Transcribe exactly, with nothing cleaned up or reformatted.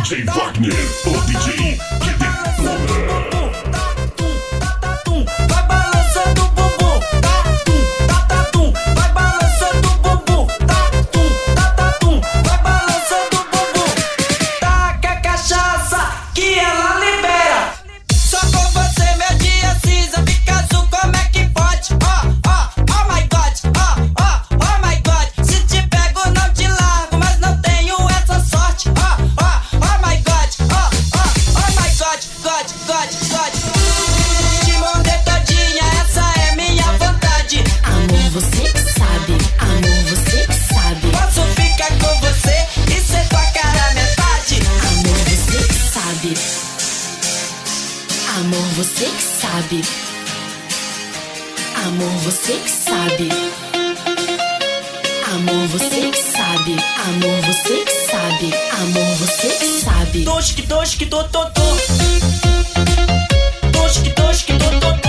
J Wagner, o D J que detona. Vai balançando o bumbum, tatum, tatatum. Vai balançando o bumbum, tatum, tatatum. Vai balançando o bumbum. Taca a cachaça que ela libera. Só com você meu dia cinza fica azul, como é que pode? Oh, oh, oh my God, oh, oh, oh my God. Se te pego não te largo, mas não tenho essa sorte. Oh, oh, oh my God, oh, oh, oh my God, God, God, God. Te morder todinha, essa é minha vontade. Amor, você que sabe, amor, você que sabe. Posso ficar com você e ser tua cara metade. Amor, você que sabe. Amor, você que sabe. Amor, você que sabe. Amor, você que sabe. Amor, você que sabe. Amor, você que sabe. Tosh que tosh que to to to. Tosh que tosh que to to to.